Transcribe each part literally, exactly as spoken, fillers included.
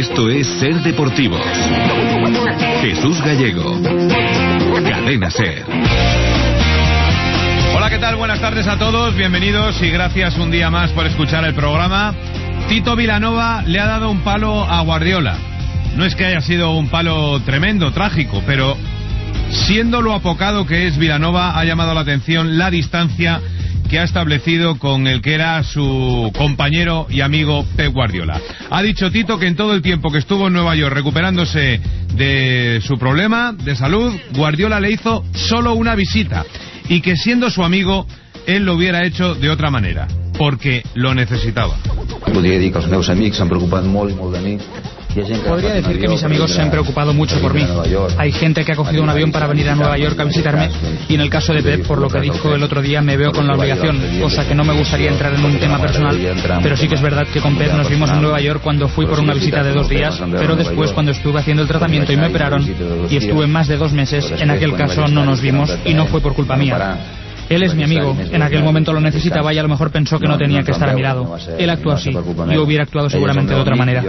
Esto es Ser Deportivos. Jesús Gallego. Cadena Ser. Hola, ¿qué tal? Buenas tardes a todos. Bienvenidos y gracias un día más por escuchar el programa. Tito Vilanova le ha dado un palo a Guardiola. No es que haya sido un palo tremendo, trágico, pero siendo lo apocado que es Vilanova, ha llamado la atención la distancia que ha establecido con el que era su compañero y amigo Pep Guardiola. Ha dicho Tito que en todo el tiempo que estuvo en Nueva York recuperándose de su problema de salud, Guardiola le hizo solo una visita y que siendo su amigo, él lo hubiera hecho de otra manera, porque lo necesitaba. Podría decir que los meus amics s'han preocupat molt i molt de mi. Podría decir que mis amigos se han preocupado mucho por mí. Hay gente que ha cogido un avión para venir a Nueva York a visitarme y en el caso de Pep, por lo que dijo el otro día, me veo con la obligación, cosa que no me gustaría entrar en un tema personal, pero sí que es verdad que con Pep nos vimos en Nueva York cuando fui por una visita de dos días, pero después cuando estuve haciendo el tratamiento y me operaron y estuve más de dos meses, en aquel caso no nos vimos y no fue por culpa mía. Él es mi amigo, en aquel momento lo necesitaba y a lo mejor pensó que no tenía que estar a mi lado. Él actuó así, yo hubiera actuado seguramente de otra manera.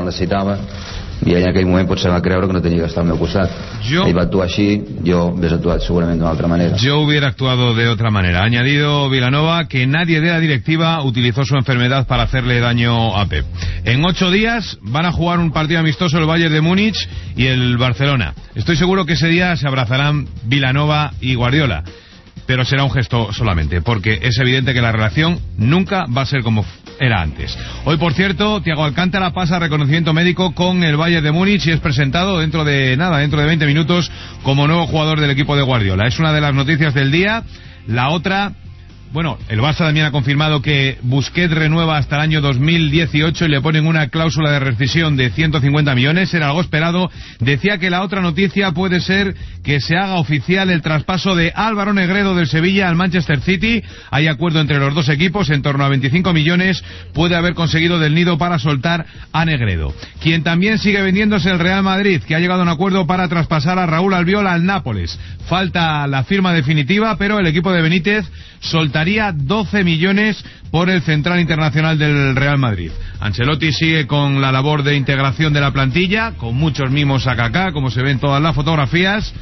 I en aquell moment potser va creure que no tenia que estar al meu costat. Yo, Ell va actuar així, jo hauria actuat segurament d'una altra manera. Yo hubiera actuado de otra manera. Ha añadido Vilanova que nadie de la directiva utilizó su enfermedad para hacerle daño a Pep. En ocho días van a jugar un partido amistoso el Bayern de Múnich y el Barcelona. Estoy seguro que ese día se abrazarán Vilanova y Guardiola, pero será un gesto solamente, porque es evidente que la relación nunca va a ser como era antes. Hoy, por cierto, Thiago Alcántara pasa reconocimiento médico con el Bayern de Múnich y es presentado dentro de nada, dentro de veinte minutos, como nuevo jugador del equipo de Guardiola. Es una de las noticias del día. La otra, bueno, el Barça también ha confirmado que Busquets renueva hasta el año dos mil dieciocho y le ponen una cláusula de rescisión de ciento cincuenta millones, era algo esperado. Decía que la otra noticia puede ser que se haga oficial el traspaso de Álvaro Negredo del Sevilla al Manchester City. Hay acuerdo entre los dos equipos, en torno a veinticinco millones puede haber conseguido Del Nido para soltar a Negredo. Quien también sigue vendiéndose el Real Madrid, que ha llegado a un acuerdo para traspasar a Raúl Albiol al Nápoles. Falta la firma definitiva, pero el equipo de Benítez soltaría doce millones por el central internacional del Real Madrid. Ancelotti sigue con la labor de integración de la plantilla, con muchos mimos a Kaká, como se ven todas las fotografías.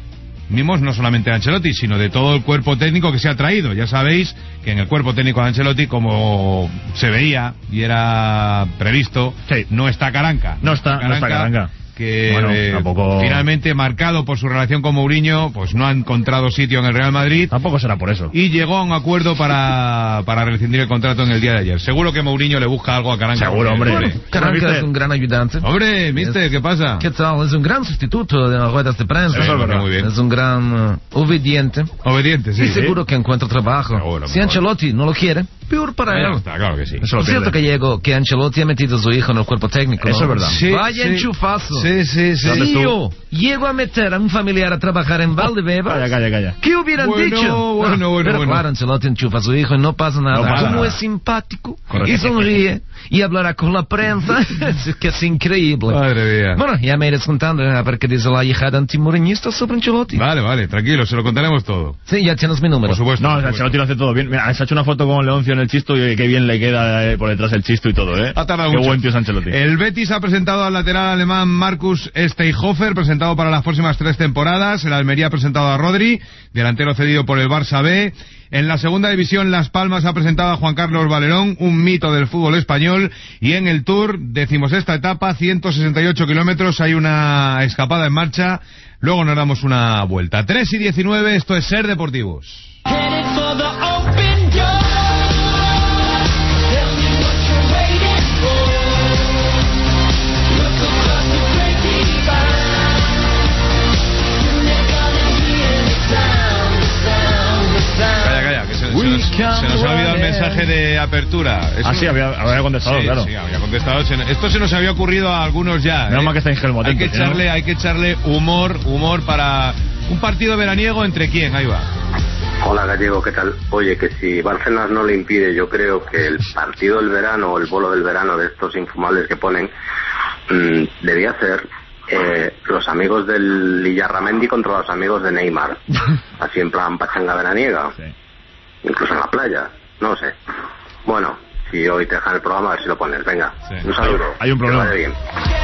Mimos no solamente de Ancelotti, sino de todo el cuerpo técnico que se ha traído. Ya sabéis que en el cuerpo técnico de Ancelotti, como se veía y era previsto, sí, no está Caranca. No está, Caranca, no está Caranca. Que bueno, eh, tampoco... finalmente, marcado por su relación con Mourinho, pues no ha encontrado sitio en el Real Madrid. Tampoco será por eso. Y llegó a un acuerdo para, para rescindir el contrato en el día de ayer. Seguro que Mourinho le busca algo a Caranca. Seguro, hombre. hombre. Caranca es un gran ayudante. Hombre, mister, ¿qué pasa? ¿Qué tal? Es un gran sustituto de las ruedas de prensa. Eso es verdad. Muy bien. Es un gran uh, obediente. Obediente, sí. Y seguro sí. que encuentra trabajo. Seguro, si Ancelotti no lo quiere, peor para él. Está, claro que sí. Eso es cierto que llegó, que Ancelotti ha metido a su hijo en el cuerpo técnico, ¿no? Eso es verdad. Sí, Vaya sí. enchufazo. Sí, sí, sí. Si yo llego a meter a un familiar a trabajar en Valdebebas, calla, calla, calla. ¿qué hubieran bueno, dicho? Bueno, bueno, Pero bueno. claro, Ancelotti enchufa a su hijo y no pasa nada. No pasa Como nada. es simpático Correcto. y sonríe y hablará con la prensa, es que es increíble. Madre mía. Bueno, ya me irás contando a ver qué dice la hijada antimourinista sobre Ancelotti. Vale, vale, tranquilo, se lo contaremos todo. Sí, ya tienes mi número. Por supuesto. No, por Ancelotti supuesto. lo hace todo bien. Mira, se ha hecho una foto con Leoncio en el chisto y qué bien le queda eh, por detrás el chisto y todo, ¿eh? Ha tardado Qué mucho. buen tío es Ancelotti. El Betis ha presentado al lateral alemán Markus Steichhofer, presentado para las próximas tres temporadas. El Almería ha presentado a Rodri, delantero cedido por el Barça B. En la segunda división, Las Palmas ha presentado a Juan Carlos Valerón, un mito del fútbol español. Y en el Tour, decimosexta etapa, ciento sesenta y ocho kilómetros, hay una escapada en marcha. Luego nos damos una vuelta. tres y diecinueve, esto es Ser Deportivos. Se nos, se nos ha olvidado el mensaje de apertura. Es ah, un... sí, había, había contestado, sí, claro. Sí, había contestado. Esto se nos había ocurrido a algunos ya. Menos ¿eh? mal que está en Gelmo. Hay que echarle, ¿no? hay que echarle humor, humor para un partido veraniego. ¿Entre quién? Ahí va. Hola Gallego, ¿qué tal? Oye, que si Bárcenas no le impide, yo creo que el partido del verano o el bolo del verano de estos infumables que ponen mmm, debía ser eh, los amigos del Illarramendi contra los amigos de Neymar. Así en plan pachanga veraniega. Sí. Incluso en la playa, no sé. Bueno, si hoy te dejan el programa, a ver si lo pones. Venga, sí. Un saludo. Hay un problema. Que vaya bien.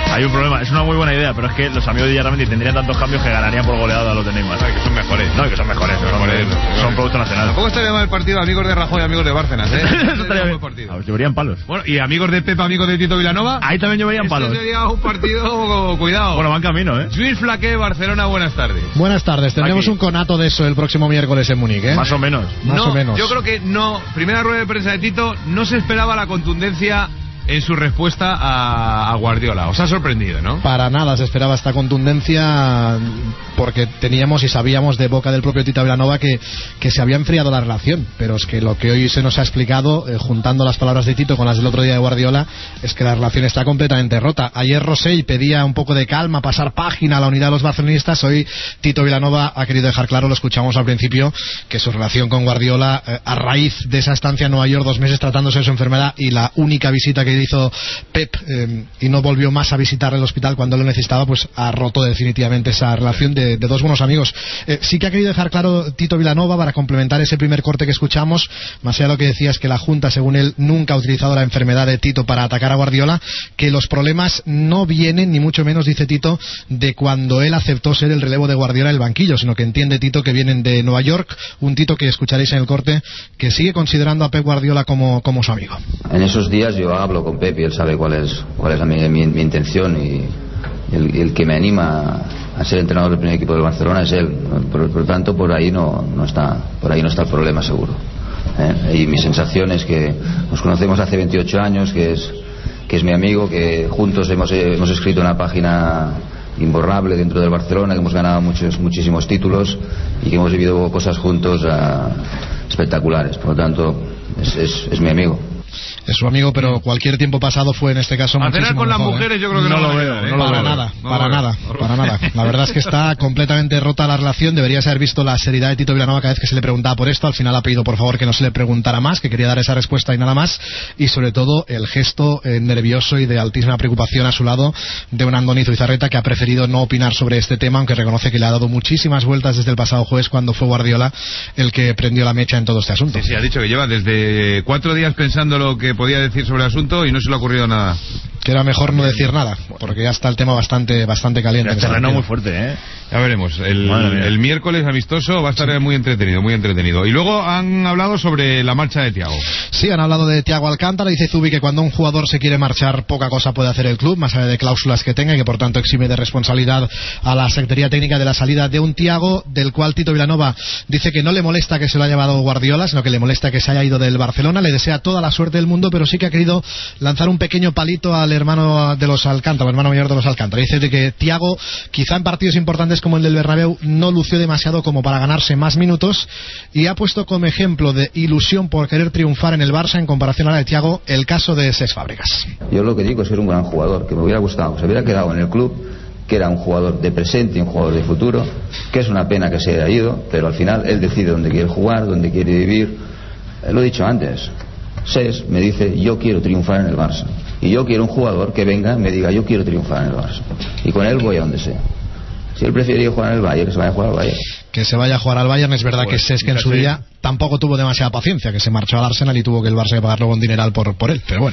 Hay un problema, es una muy buena idea, pero es que los amigos de Yarramendi tendrían tantos cambios que ganarían por goleada a los de Neymar. Que son mejores. No, que son mejores, son, mejores, mejores. son producto nacional. Tampoco estaría mal el partido amigos de Rajoy y amigos de Bárcenas, ¿eh? Eso estaría bien. Partido. A ver, llevarían palos. Bueno, y amigos de Pepa, amigos de Tito Vilanova. Ahí también llevarían palos. Este sería un partido, cuidado. Bueno, van camino, ¿eh? Luis Flaqué, Barcelona, buenas tardes. Buenas tardes, tendremos Aquí. un conato de eso el próximo miércoles en Múnich, ¿eh? Más o menos. Más no, o menos. Yo creo que no. Primera rueda de prensa de Tito, no se esperaba la contundencia en su respuesta a, a Guardiola. Os ha sorprendido, ¿no? Para nada se esperaba esta contundencia, porque teníamos y sabíamos de boca del propio Tito Vilanova que, que se había enfriado la relación, pero es que lo que hoy se nos ha explicado, eh, juntando las palabras de Tito con las del otro día de Guardiola, es que la relación está completamente rota. Ayer Rosell pedía un poco de calma, pasar página a la unidad de los barcelonistas. Hoy Tito Vilanova ha querido dejar claro, lo escuchamos al principio, que su relación con Guardiola, eh, a raíz de esa estancia en Nueva York, dos meses tratándose de su enfermedad y la única visita que hizo Pep, eh, y no volvió más a visitar el hospital cuando lo necesitaba, pues ha roto definitivamente esa relación de, de dos buenos amigos. Eh, sí que ha querido dejar claro Tito Vilanova, para complementar ese primer corte que escuchamos, más allá de lo que decía, es que la Junta, según él, nunca ha utilizado la enfermedad de Tito para atacar a Guardiola, que los problemas no vienen, ni mucho menos, dice Tito, de cuando él aceptó ser el relevo de Guardiola en el banquillo, sino que entiende Tito que vienen de Nueva York. Un Tito que escucharéis en el corte, que sigue considerando a Pep Guardiola como, como su amigo. En esos días yo hablo con Pep y él sabe cuál es cuál es mi, mi, mi intención, y el, el que me anima a ser entrenador del primer equipo del Barcelona es él. Por, por lo tanto, por ahí no, no está por ahí no está el problema, seguro. ¿Eh? Y mi sensación es que nos conocemos hace veintiocho años, que es que es mi amigo, que juntos hemos, hemos escrito una página imborrable dentro del Barcelona, que hemos ganado muchos muchísimos títulos y que hemos vivido cosas juntos uh, espectaculares. Por lo tanto, es, es, es mi amigo. Es su amigo, pero cualquier tiempo pasado fue en este caso a cenar con las mejor, mujeres, ¿eh? yo creo que no, no lo veo, ¿eh? no lo para veo. nada, no para lo nada, veo. para nada. La verdad es que está completamente rota la relación. Deberías haber visto la seriedad de Tito Vilanova cada vez que se le preguntaba por esto. Al final ha pedido por favor que no se le preguntara más, que quería dar esa respuesta y nada más. Y sobre todo el gesto eh, nervioso y de altísima preocupación a su lado de un Andoni Zubizarreta, que ha preferido no opinar sobre este tema, aunque reconoce que le ha dado muchísimas vueltas desde el pasado jueves, cuando fue Guardiola el que prendió la mecha en todo este asunto. Sí, sí, ha dicho que lleva desde cuatro días pensando lo que podía decir sobre el asunto y no se le ha ocurrido nada. Que era mejor no decir nada, porque ya está el tema bastante bastante caliente. El terreno muy fuerte, ¿eh? Ya veremos. El, el miércoles amistoso va a estar muy entretenido, muy entretenido. Y luego han hablado sobre la marcha de Thiago. Sí, han hablado de Thiago Alcántara. Dice Zubi que cuando un jugador se quiere marchar, poca cosa puede hacer el club, más allá de cláusulas que tenga, y que por tanto exime de responsabilidad a la Secretaría Técnica de la salida de un Thiago, del cual Tito Vilanova dice que no le molesta que se lo haya llevado Guardiola, sino que le molesta que se haya ido del Barcelona. Le desea toda la suerte del mundo, pero sí que ha querido lanzar un pequeño palito al hermano de los Alcántara, el hermano mayor de los Alcántara. Dice de que Thiago, quizá en partidos importantes como el del Bernabéu, no lució demasiado como para ganarse más minutos, y ha puesto como ejemplo de ilusión por querer triunfar en el Barça, en comparación a la de Thiago, el caso de Cesc Fábregas. Yo lo que digo es que era un gran jugador, que me hubiera gustado, se hubiera quedado en el club, que era un jugador de presente y un jugador de futuro, que es una pena que se haya ido, pero al final él decide dónde quiere jugar, dónde quiere vivir. Eh, lo he dicho antes, Cesc me dice: yo quiero triunfar en el Barça, y yo quiero un jugador que venga y me diga: yo quiero triunfar en el Barça, y con él voy a donde sea. Si él prefiere jugar en el Bayern, que se vaya a jugar al Bayern. Que se vaya a jugar al Bayern. Es verdad Bueno, que Cesc en su sí. día tampoco tuvo demasiada paciencia, que se marchó al Arsenal y tuvo que el Barça pagar luego un dineral por, por él, pero bueno.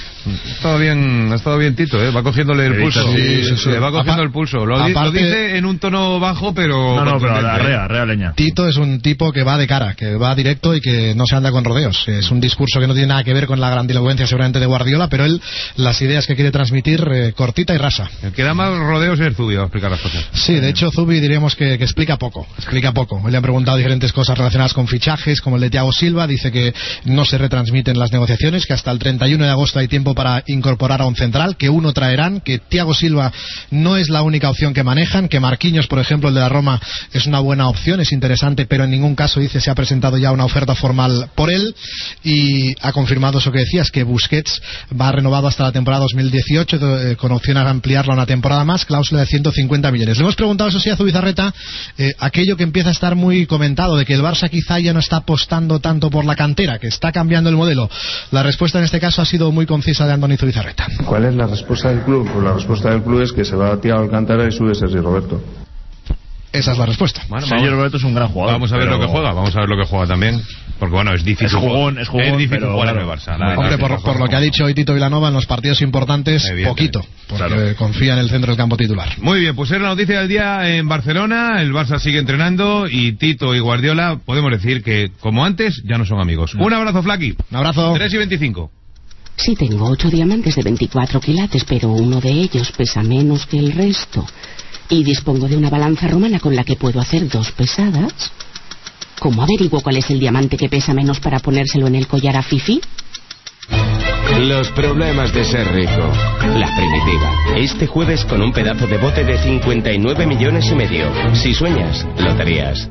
Ha estado bien, ha estado bien Tito, ¿eh? Va cogiéndole el pulso. Sí, sí, sí. Le va cogiendo Apa- el pulso. Lo, di- aparte- lo dice en un tono bajo, pero... No, no, pero contundente, ¿eh? arrea, arrea leña. Tito es un tipo que va de cara, que va directo y que no se anda con rodeos. Es un discurso que no tiene nada que ver con la grandilocuencia seguramente de Guardiola, pero él, las ideas que quiere transmitir, eh, cortita y rasa. El que da más rodeos es Zubi, va a explicar las cosas. Sí, de hecho Zubi diríamos que, que explica poco, explica poco. Hoy le han preguntado diferentes cosas relacionadas con fichajes, como el de Thiago Silva. Dice que no se retransmiten las negociaciones, que hasta el treinta y uno de agosto hay tiempo para incorporar a un central, que uno traerán, que Thiago Silva no es la única opción que manejan, que Marquinhos, por ejemplo, el de la Roma, es una buena opción, es interesante, pero en ningún caso, dice, se ha presentado ya una oferta formal por él, y ha confirmado eso que decías, que Busquets va renovado hasta la temporada dos mil dieciocho, eh, con opción a ampliarla una temporada más, cláusula de ciento cincuenta millones. Le hemos preguntado, eso sí, a Zubizarreta, eh, aquello que empieza a estar muy comentado, de que el Barça quizá ya no está apostando tanto por la cantera, que está cambiando el modelo. La respuesta en este caso ha sido muy concisa de Andoni Zubizarreta. ¿Cuál es la respuesta del club? Pues la respuesta del club es que se va a Thiago Alcántara y sube Sergi Roberto. Esa es la respuesta. Bueno, Sergio Roberto es un gran jugador. Vamos a ver pero... lo que juega, vamos a ver lo que juega también. Porque bueno, es difícil, es jugón, es, jugón, es difícil pero, jugar claro, en el Barça. La, hombre, por, por lo que ha dicho hoy Tito Vilanova, en los partidos importantes, poquito, porque claro. confía en el centro del campo titular. Muy bien, pues es la noticia del día en Barcelona. El Barça sigue entrenando y Tito y Guardiola, podemos decir que, como antes, ya no son amigos. No. Un abrazo, Flaqui. Un abrazo. tres y veinticinco. Sí, tengo ocho diamantes de veinticuatro quilates, pero uno de ellos pesa menos que el resto. Y dispongo de una balanza romana con la que puedo hacer dos pesadas. ¿Cómo averiguo cuál es el diamante que pesa menos para ponérselo en el collar a Fifi? Los problemas de ser rico. La Primitiva. Este jueves con un pedazo de bote de cincuenta y nueve millones y medio. Si sueñas, loterías.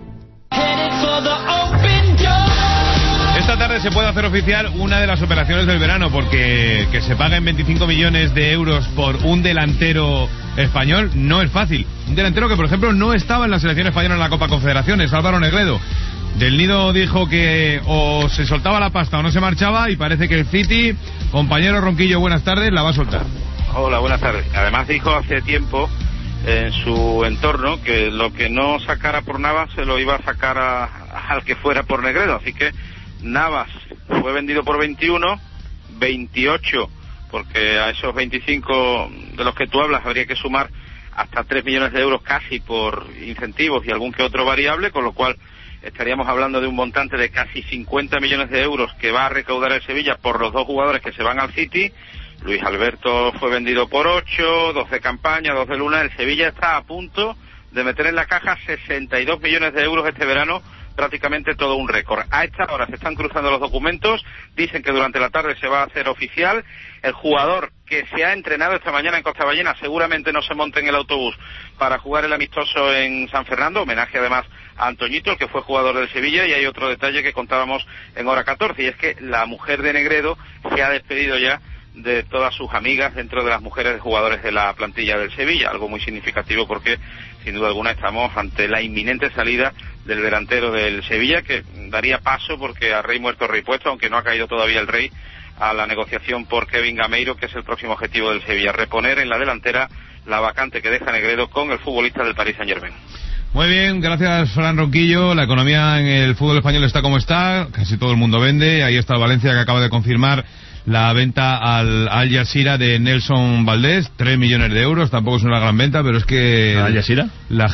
Esta tarde se puede hacer oficial una de las operaciones del verano, porque que se paguen veinticinco millones de euros por un delantero español no es fácil. Un delantero que, por ejemplo, no estaba en la selección española en la Copa Confederaciones, Álvaro Negredo. Del Nido dijo que o se soltaba la pasta o no se marchaba, y parece que el City, compañero Ronquillo, buenas tardes, la va a soltar. Hola, buenas tardes. Además dijo hace tiempo en su entorno que lo que no sacara por Navas se lo iba a sacar a, al que fuera por Negredo, así que Navas fue vendido por veintiuno, veintiocho, porque a esos veinticinco de los que tú hablas habría que sumar hasta tres millones de euros casi por incentivos y algún que otro variable, con lo cual estaríamos hablando de un montante de casi cincuenta millones de euros que va a recaudar el Sevilla por los dos jugadores que se van al City. Luis Alberto fue vendido por ocho, dos de campaña, dos de luna. El Sevilla está a punto de meter en la caja sesenta y dos millones de euros este verano, prácticamente todo un récord. A esta hora se están cruzando los documentos, dicen que durante la tarde se va a hacer oficial. El jugador que se ha entrenado esta mañana en Costa Ballena seguramente no se monte en el autobús para jugar el amistoso en San Fernando, homenaje además a Antoñito, el que fue jugador del Sevilla. Y hay otro detalle que contábamos en hora catorce, y es que la mujer de Negredo se ha despedido ya de todas sus amigas dentro de las mujeres de jugadores de la plantilla del Sevilla, algo muy significativo porque sin duda alguna estamos ante la inminente salida del delantero del Sevilla, que daría paso, porque a rey muerto rey puesto, aunque no ha caído todavía el rey, a la negociación por Kevin Gameiro, que es el próximo objetivo del Sevilla, reponer en la delantera la vacante que deja Negredo con el futbolista del Paris Saint-Germain. Muy bien, gracias Fran Ronquillo. La economía en el fútbol español está como está, casi todo el mundo vende. Ahí está el Valencia, que acaba de confirmar la venta al Al Jazeera de Nelson Valdés, tres millones de euros. Tampoco es una gran venta, pero es que ¿Al Jazeera? La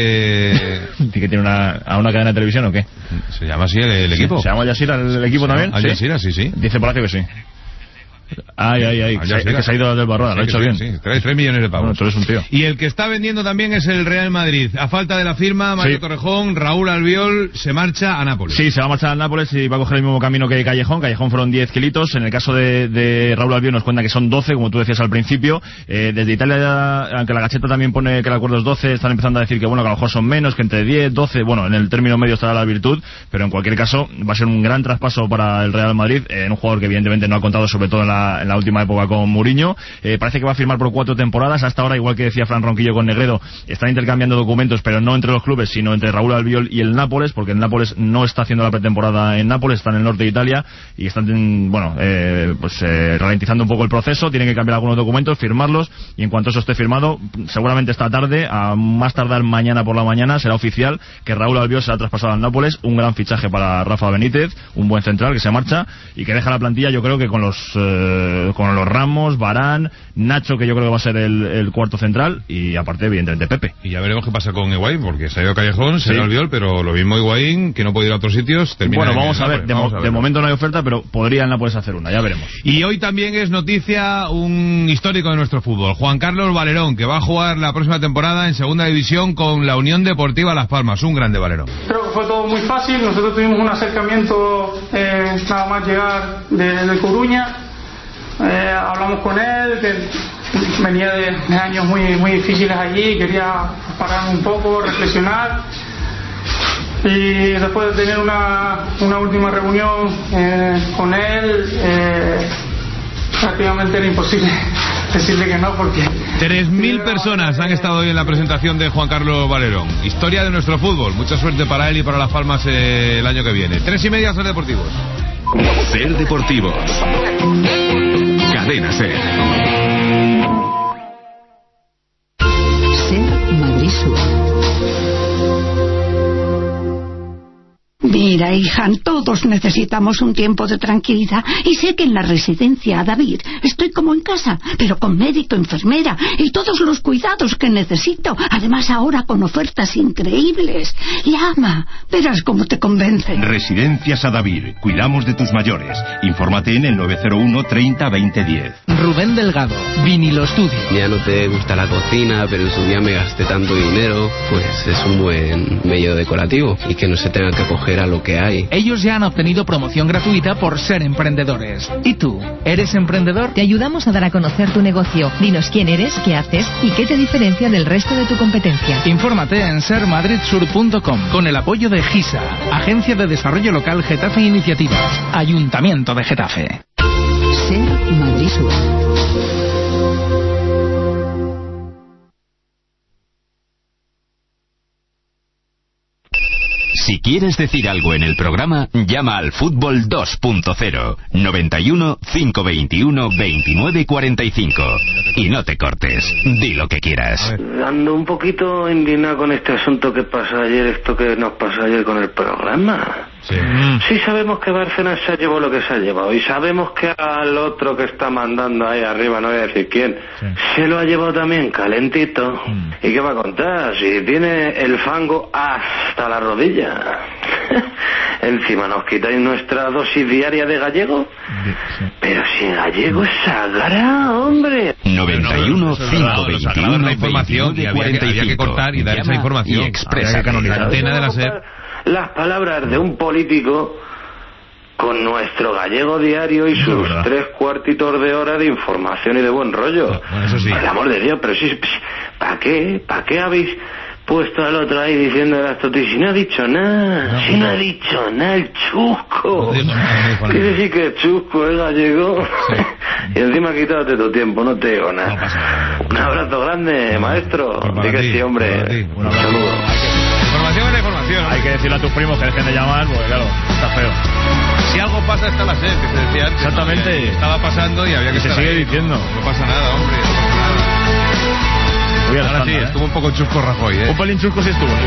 gente ¿que tiene una, a una cadena de televisión o qué? ¿Se llama así el, el equipo? ¿Se llama Al Jazeera el, el equipo también? Al Jazeera, sí, sí. Dice Palacio que sí. Ay, ay, ay, es que se ha ido del Barroda, lo ha hecho bien. Sí, tres, tres millones de pavos. Bueno, tú eres un tío. Y el que está vendiendo también es el Real Madrid. A falta de la firma, Mario sí. Torrejón, Raúl Albiol se marcha a Nápoles. Sí, se va a marchar a Nápoles y va a coger el mismo camino que Callejón. Callejón fueron diez kilitos. En el caso de, de Raúl Albiol nos cuenta que son doce, como tú decías al principio. Eh, desde Italia, aunque la Gacheta también pone que el acuerdo es doce, están empezando a decir que bueno, que a lo mejor son menos, que entre diez, doce, bueno, en el término medio estará la virtud, pero en cualquier caso va a ser un gran traspaso para el Real Madrid, eh, en un jugador que evidentemente no ha contado, sobre todo en la, en la última época con Mourinho. Eh, parece que va a firmar por cuatro temporadas. Hasta ahora, igual que decía Fran Ronquillo con Negredo, están intercambiando documentos, pero no entre los clubes, sino entre Raúl Albiol y el Nápoles, porque el Nápoles no está haciendo la pretemporada en Nápoles, está en el norte de Italia y están, bueno, eh, pues eh, ralentizando un poco el proceso. Tienen que cambiar algunos documentos, firmarlos, y en cuanto eso esté firmado, seguramente esta tarde, a más tardar mañana por la mañana, será oficial que Raúl Albiol será traspasado al Nápoles. Un gran fichaje para Rafa Benítez, un buen central que se marcha y que deja la plantilla, yo creo que con los eh, con los Ramos, Varane, Nacho, que yo creo que va a ser el, el cuarto central, y aparte evidentemente Pepe. Y ya veremos qué pasa con Higuaín, porque se ha ido Callejón, se sí. Albiol, pero lo mismo Higuaín, que no puede ir a otros sitios, termina. Bueno, vamos, en, a, ver, de, vamos mo- a ver, de momento no hay oferta, pero podría en Nápoles hacer una, ya veremos. Y hoy también es noticia un histórico de nuestro fútbol, Juan Carlos Valerón, que va a jugar la próxima temporada en Segunda División con la Unión Deportiva Las Palmas, un grande Valerón. Creo que fue todo muy fácil, nosotros tuvimos un acercamiento eh, nada más llegar de, de Coruña. Eh, hablamos con él, que venía de, de años muy muy difíciles allí, quería parar un poco, reflexionar, y después de tener una, una última reunión eh, con él, eh, prácticamente era imposible decirle que no, porque tres mil personas han estado hoy en la presentación de Juan Carlos Valerón. Historia de nuestro fútbol, mucha suerte para él y para Las Palmas eh, el año que viene. Tres y media, Ser Deportivos. Ser Deportivos. Cadena Ser. Ser Madrid Sur. Mira. Mira, hija, todos necesitamos un tiempo de tranquilidad y sé que en la residencia David estoy como en casa, pero con médico, enfermera y todos los cuidados que necesito. Además ahora con ofertas increíbles. Llama, verás cómo te convence. Residencias Adavir. Cuidamos de tus mayores. Infórmate en el nueve cero uno treinta veinte diez. Rubén Delgado, Vinilo Studio. Ya no te gusta la cocina, pero en su día me gasté tanto dinero, pues es un buen medio decorativo y que no se tenga que acoger a lo que hay. Ellos ya han obtenido promoción gratuita por ser emprendedores. ¿Y tú? ¿Eres emprendedor? Te ayudamos a dar a conocer tu negocio. Dinos quién eres, qué haces y qué te diferencia del resto de tu competencia. Infórmate en ser madrid sur punto com con el apoyo de GISA, Agencia de Desarrollo Local Getafe Iniciativas, Ayuntamiento de Getafe. Ser Madrid Sur. Si quieres decir algo en el programa, llama al Fútbol dos punto cero, noventa y uno, cinco veintiuno, veintinueve cuarenta y cinco. Y no te cortes, di lo que quieras. Ando un poquito indignado con este asunto que pasa ayer, esto que nos pasó ayer con el programa. Sí. Sí sabemos que Bárcenas se ha llevado lo que se ha llevado y sabemos que al otro que está mandando ahí arriba, no voy a decir quién, sí, se lo ha llevado también calentito. Mm. ¿Y qué va a contar? Si tiene el fango hasta la rodilla. Encima nos quitáis nuestra dosis diaria de gallego. Sí. Pero si gallego es sagrado, hombre. noventa y uno, cinco veintiuno, la información y había, que, había que cortar y dar esa información. Y expresa que la antena de la SER. Las palabras de un político con nuestro gallego diario y sus sí, tres cuartitos de hora de información y de buen rollo. Bueno, eso sí. Por el amor de Dios, pero sí, ¿para qué? ¿Para qué habéis puesto al otro ahí diciendo las totis? Si no ha dicho nada, no, si no ha dicho nada, el chusco. Quiere decir que el chusco es gallego. Sí. Y encima quítate tu tiempo, no te digo nada. No pasa nada. Un abrazo grande, maestro. Di que sí, hombre. Un saludo. Información es la información, ¿no? Hay que decirle a tus primos que dejen de llamar, porque claro, está feo. Si algo pasa está la SER, que se decía antes. Exactamente. ¿No? Estaba pasando y había que y se estar sigue ahí, diciendo. ¿no? No pasa nada, hombre, no pasa nada. Ahora estándar, sí, ¿eh? Estuvo un poco chusco Rajoy, ¿eh? Un pelín chusco sí estuvo.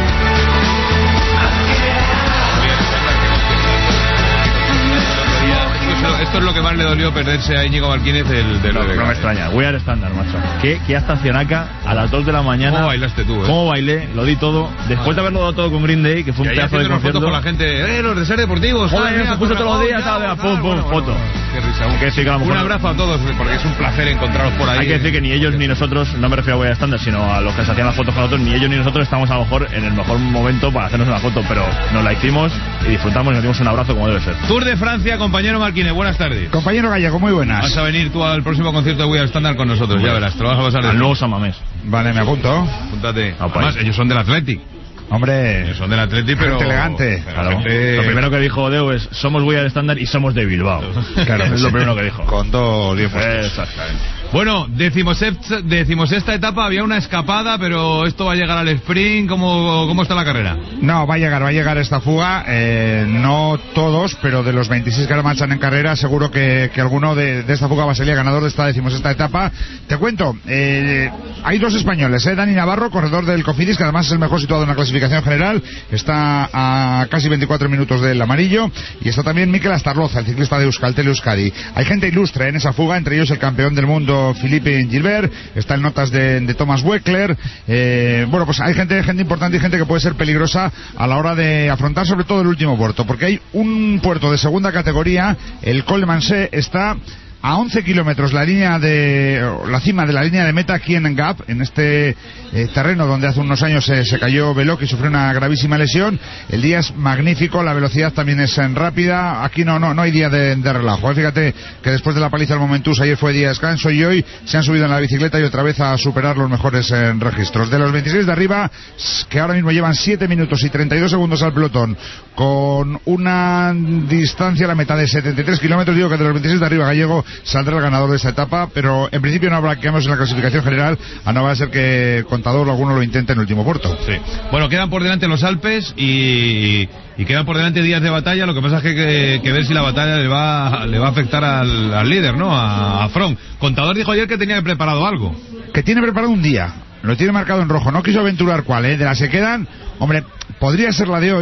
Esto es lo que más le dolió perderse a Íñigo Martínez del, del no, no me extraña. We Are Standard, macho. ¿Qué, qué estacionaca a las dos de la mañana? ¿Cómo bailaste tú, eh? ¿Cómo bailé? Lo di todo. Después de haberlo dado todo con Green Day, que fue un y pedazo de concierto. Fotos con la gente. ¡Eh, los de Ser Deportivos! Joder, se puso todos los días, ¿sabes? Pum, pum, foto. Qué risa. Un, que decir que a lo mejor un abrazo a todos, porque es un placer encontraros por ahí. Hay que decir que ni ellos ni nosotros, no me refiero a We Are Standard, sino a los que se hacían las fotos con nosotros, ni ellos ni nosotros estamos a lo mejor en el mejor momento para hacernos una foto, pero nos la hicimos y disfrutamos y nos dimos un abrazo como debe ser. Tour de Francia, compañero Marquínez, buenas tardes. Compañero Gallego, muy buenas. Vas a venir tú al próximo concierto de We Are Standard con nosotros, bueno, ya verás, te lo vas a pasar de al nuevo San Mamés. Vale, me apunto. Apúntate. Además, ellos son del Athletic. Hombre, ellos son del Athletic, pero elegante. Claro. Gente... Lo primero que dijo Deu es: somos We Are Standard y somos de Bilbao. Claro, es lo primero que dijo. Con todo bien puestos. Exactamente. Bueno, decimosexta, decimosexta etapa, había una escapada, pero esto va a llegar al sprint. ¿Cómo, cómo está la carrera? No, va a llegar, va a llegar esta fuga. Eh, no todos, pero de los veintiséis que la marchan en carrera, seguro que, que alguno de, de esta fuga va a salir ganador de esta decimosexta etapa. Te cuento, eh, hay dos españoles, eh, Dani Navarro, corredor del Cofidis, que además es el mejor situado en la clasificación general, está a casi veinticuatro minutos del amarillo, y está también Mikel Astarloza, el ciclista de Euskaltel Euskadi. Hay gente ilustre en esa fuga, entre ellos el campeón del mundo Philippe Gilbert, está en notas de, de Thomas Weckler. Eh, bueno, pues hay gente, gente importante y gente que puede ser peligrosa a la hora de afrontar sobre todo el último puerto, porque hay un puerto de segunda categoría, el Col de Mansé, está a once kilómetros la línea de la cima de la línea de meta aquí en Gap, en este eh, terreno donde hace unos años eh, se cayó Veloc y sufrió una gravísima lesión. El día es magnífico, la velocidad también es en rápida, aquí no no no hay día de, de relajo, ¿eh? Fíjate que después de la paliza del Momentus ayer fue día de descanso y hoy se han subido en la bicicleta y otra vez a superar los mejores eh, registros. De los veintiséis de arriba, que ahora mismo llevan siete minutos y treinta y dos segundos al pelotón, con una distancia a la meta de setenta y tres kilómetros, digo que de los veintiséis de arriba Gallego saldrá el ganador de esta etapa, pero en principio no habrá que en la clasificación general, a no va a ser que Contador o alguno lo intente en el último puerto. Sí. Bueno, quedan por delante los Alpes y, y quedan por delante días de batalla. Lo que pasa es que hay que, que ver si la batalla le va le va a afectar al, al líder, ¿no? A, a Froome. Contador dijo ayer que tenía preparado algo. Que tiene preparado un día, lo tiene marcado en rojo, no quiso aventurar cuál, ¿eh? De las que quedan, hombre, podría ser la de hoy,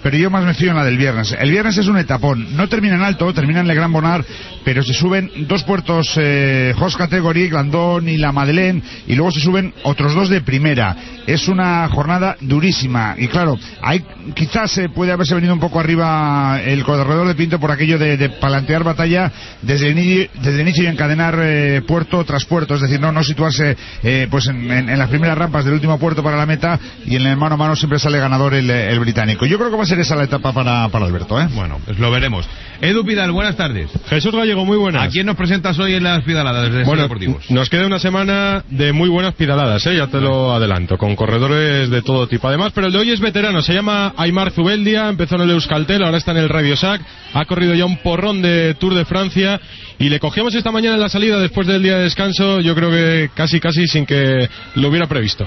pero yo más me fío en la del viernes. El viernes es un etapón, no termina en alto, termina en Le Grand Bonnard, pero se suben dos puertos eh, Horse Category, Glandón y La Madeleine, y luego se suben otros dos de primera. Es una jornada durísima, y claro, hay, quizás eh, puede haberse venido un poco arriba el corredor de Pinto por aquello de, de plantear batalla desde el, inicio, desde el inicio y encadenar eh, puerto tras puerto, es decir, no, no situarse eh, pues en, en, en las primeras rampas del último puerto para la meta, y en el mano a mano siempre sale ganador el, el británico. Yo creo que va a ser esa la etapa para, para Alberto, ¿eh? Bueno, pues lo veremos. Edu Pidal, buenas tardes. Jesús Gallego, muy buenas. ¿A quién nos presentas hoy en las pedaladas de bueno, deportivos? Nos queda una semana de muy buenas pedaladas, ¿eh? Ya te lo adelanto, con corredores de todo tipo. Además, pero el de hoy es veterano, se llama Aimar Zubeldia, empezó en el Euskaltel, ahora está en el Radio Sac, ha corrido ya un porrón de Tour de Francia y le cogíamos esta mañana en la salida después del día de descanso, yo creo que casi casi sin que lo hubiera previsto.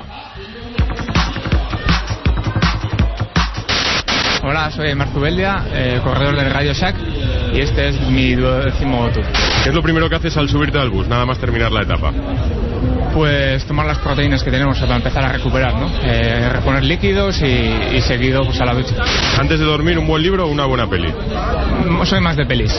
Hola, soy Aimar Zubeldia, eh, corredor del Radio Shack, y este es mi duodécimo tour. ¿Qué es lo primero que haces al subirte al bus, nada más terminar la etapa? Pues tomar las proteínas que tenemos para empezar a recuperar, ¿no? Eh, reponer líquidos y, y seguido pues a la ducha. Antes de dormir, ¿un buen libro o una buena peli? Soy más de pelis.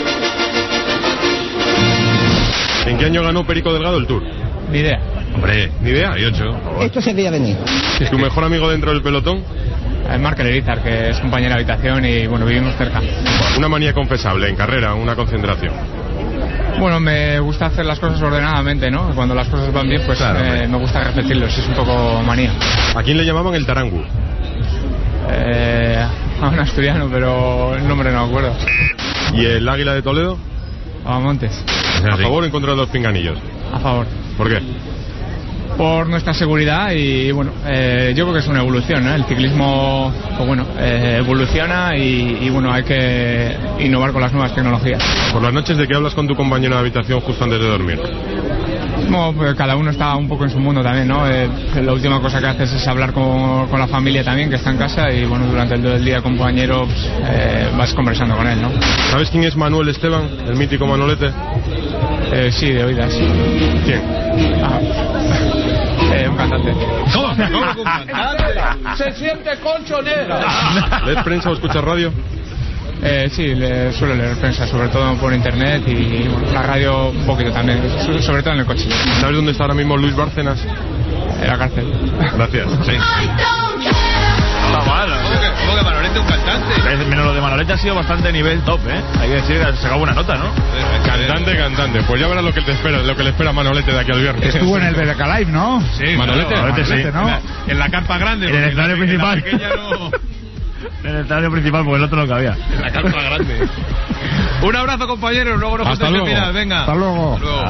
¿En qué año ganó Perico Delgado el Tour? Ni idea. Hombre, ni idea, hay ocho. Esto se veía venir. ¿Tu mejor amigo dentro del pelotón? Marc Lerizar, que es compañero de habitación y bueno, vivimos cerca. Una manía confesable en carrera, una concentración. Bueno, me gusta hacer las cosas ordenadamente, ¿no? Cuando las cosas van bien, pues claro, eh, me gusta repetirlos, es un poco manía. ¿A quién le llamaban el Tarangu? Eh, a un asturiano, pero el nombre no me acuerdo. ¿Y el Águila de Toledo? A Montes. ¿A favor o en contra de los pinganillos? A favor. ¿Por qué? Por nuestra seguridad y bueno, eh, yo creo que es una evolución, ¿no? El ciclismo, pues bueno, eh, evoluciona y, y bueno, hay que innovar con las nuevas tecnologías. ¿Por las noches de qué hablas con tu compañero de habitación justo antes de dormir? Bueno, pues cada uno está un poco en su mundo también, ¿no? Eh, la última cosa que haces es hablar con, con la familia también, que está en casa, y bueno, durante el, el día compañero pues, eh, vas conversando con él, ¿no? ¿Sabes quién es Manuel Esteban, el mítico Manolete? Eh, sí, de oídas. ¿Quién? Ah. Eh, un cantante. ¿Cómo? ¿Cómo un cantante? Se siente colchonera. ¿Lees prensa o escuchas radio? Eh, sí, le, suelo leer prensa, sobre todo por internet, y bueno, la radio un poquito también, sobre todo en el coche. ¿Sabes dónde está ahora mismo Luis Bárcenas? En la cárcel. Gracias. Sí. Está mal. ¿Cómo que, cómo que Manolete un cantante? Menos lo de Manolete ha sido bastante nivel top, ¿eh? Hay que decir que ha sacado buena nota, ¿no? Cantante, cantante. Pues ya verás lo que te espera, lo que le espera a Manolete de aquí al viernes. Estuvo en el B B K Live, ¿no? Sí, Manolete. Claro, Manolete, Manolete, sí. ¿no? En la, en la carpa grande. En el escenario principal. En la no... En el escenario principal, porque el otro no cabía. En la carpa grande. Un abrazo, compañeros. Luego nos Hasta luego. final. Venga. Hasta luego. Hasta luego.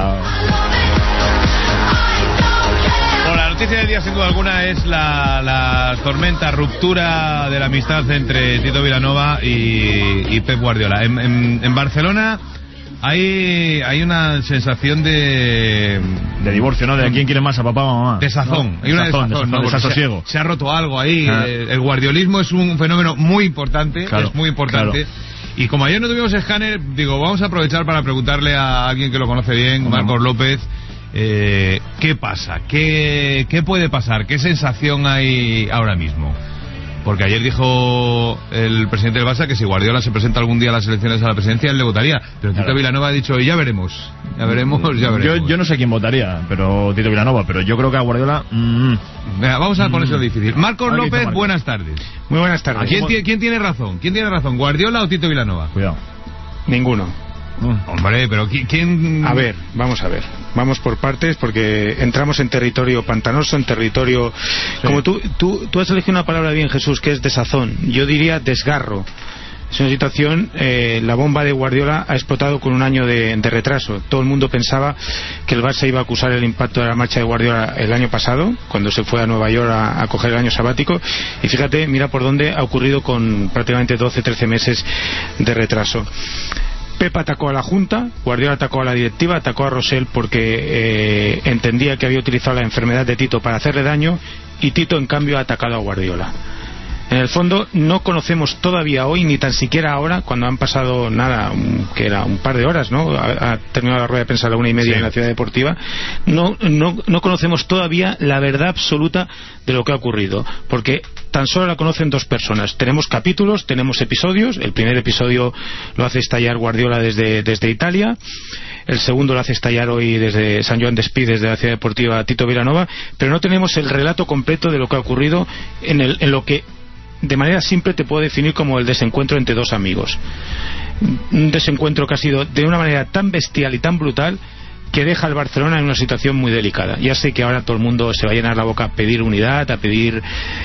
Bueno, la noticia del día, sin duda alguna, es la, la tormenta, ruptura de la amistad entre Tito Vilanova y, y Pep Guardiola. En, en, en Barcelona hay, hay una sensación de... De divorcio, ¿no? De quién quiere más, a papá o a mamá. De sazón. ¿No? Hay una desazón, desazón, ¿no? desasosiego. Se, se ha roto algo ahí. Ah. El, el guardiolismo es un fenómeno muy importante. Claro, es muy importante. Claro. Y como ayer no tuvimos escáner, digo, vamos a aprovechar para preguntarle a alguien que lo conoce bien, Marcos López, eh, ¿qué pasa? ¿Qué, ¿Qué puede pasar? ¿Qué sensación hay ahora mismo? Porque ayer dijo el presidente del Barça que si Guardiola se presenta algún día a las elecciones a la presidencia, él le votaría. Pero Tito claro. Vilanova ha dicho, ya veremos, ya veremos, ya veremos. Yo, yo no sé quién votaría, pero Tito Vilanova, pero yo creo que a Guardiola... Mm, Venga, vamos a ponerse mm. difícil. Marcos Aquí López, Marcos. Buenas tardes. Muy buenas tardes. ¿Quién, tiene, ¿Quién tiene razón? ¿Quién tiene razón? ¿Guardiola o Tito Vilanova? Cuidado. Ninguno. Mm. Hombre, pero ¿quién...? A ver, vamos a ver. Vamos por partes porque entramos en territorio pantanoso, en territorio... Sí. Como tú, tú, tú has elegido una palabra bien, Jesús, que es desazón. Yo diría desgarro. Es una situación, eh, la bomba de Guardiola ha explotado con un año de, de retraso. Todo el mundo pensaba que el Barça iba a acusar el impacto de la marcha de Guardiola el año pasado, cuando se fue a Nueva York a, a coger el año sabático. Y fíjate, mira por dónde ha ocurrido con prácticamente doce, trece meses de retraso. Pep atacó a la Junta, Guardiola atacó a la directiva, atacó a Rosell porque eh, entendía que había utilizado la enfermedad de Tito para hacerle daño, y Tito en cambio ha atacado a Guardiola. En el fondo no conocemos todavía hoy, ni tan siquiera ahora, cuando han pasado nada, un, que era un par de horas, ¿no? Ha, ha terminado la rueda de prensa a la una y media sí. en la Ciudad Deportiva. No, no, no conocemos todavía la verdad absoluta de lo que ha ocurrido, porque tan solo la conocen dos personas. Tenemos capítulos, tenemos episodios. El primer episodio lo hace estallar Guardiola desde, desde Italia. El segundo lo hace estallar hoy desde San Joan d'Espí, desde la Ciudad Deportiva Tito Vilanova. Pero no tenemos el relato completo de lo que ha ocurrido en, el, en lo que de manera simple te puedo definir como el desencuentro entre dos amigos. Un desencuentro que ha sido de una manera tan bestial y tan brutal que deja al Barcelona en una situación muy delicada. Ya sé que ahora todo el mundo se va a llenar la boca a pedir unidad, a pedir